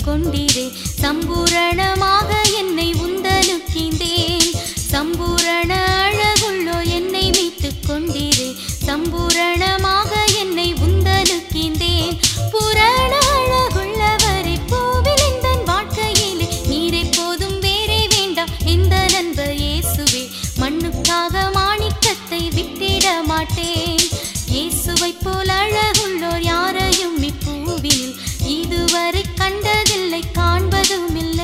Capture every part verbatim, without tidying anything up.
கொண்டீரே. சம்பூரணமாக என்னை உந்தனுக்கின்றேன். சம்பூரண அழகுள்ளோ என்னை மீட்டுக் கொண்டீரே. சம்பூரணமாக என்னை உந்தனுக்கின்றேன். புராண அழகுள்ளவரை பூவில் எந்தன் வாழ்க்கையிலே நீரை போதும் வேறே வேண்டாம் இந்த நண்ப இயேசுவே. மண்ணுக்காக மாணிக்கத்தை விட்டிட மாட்டேன். இயேசுவை போல் அழகுள்ளோர் யாரையும் இப்பூவில் இதுவரை கண்டதில்லை, காண்பதும் இல்லை.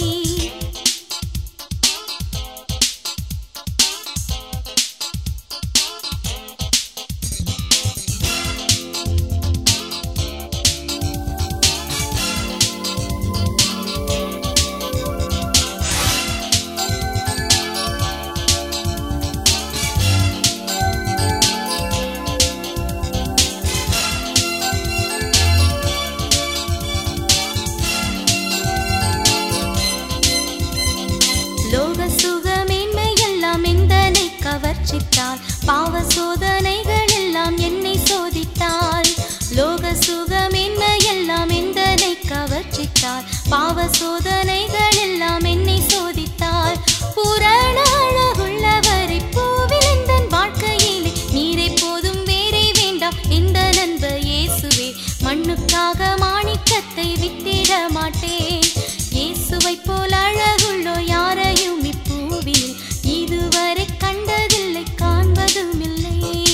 லோக சுகமேன்மை எல்லாம் எந்தனை கவர்ச்சித்தாள். பாவ சோதனைகள் எல்லாம் என்னை சோதித்தாள். லோக சுகமேன்மை எல்லாம் எந்தனை கவர்ச்சித்தாள். பாவ சோதனைகள் எல்லாம் என்னை சோதித்தாள். புராண அழகுள்ளவரை பூவில் எந்தன் வாழ்க்கையிலே நீரை போதும் வேறே வேண்டாம் இந்த நண்ப இயேசுவே. மண்ணுக்காக மாணிக்கத்தை விட்டிட மாட்டேன். இயேசுவை போல் அழகுள்ளோ யாரையும் இப்பூவில் இதுவரை கண்டதில்லை, காண்பதும் இல்லை.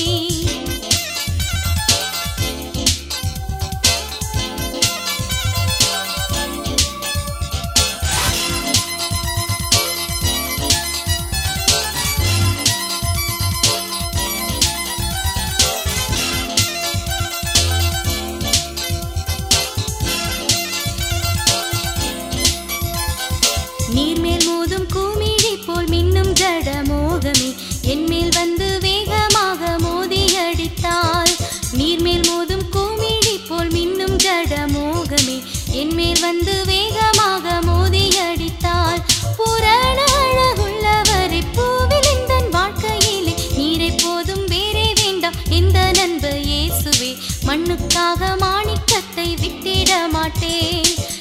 நீர்மேல் மோதும் கூமிழி போல் மின்னும் ஜடமோகமே என்மேல் வந்து வேகமாக மோதி அடித்தாள். நீர்மேல் மோதும் கூமிழி போல் மின்னும் ஜடமோகமே என்மேல் வந்து வேகமாக மோதி அடித்தாள். புராண அழகுள்ளவரை பூவில் எந்தன் வாழ்க்கையிலே நீரை போதும் வேறே வேண்டாம் இந்த நண்ப இயேசுவே. மண்ணுக்காக மாணிக்கத்தை விட்டிட மாட்டேன்.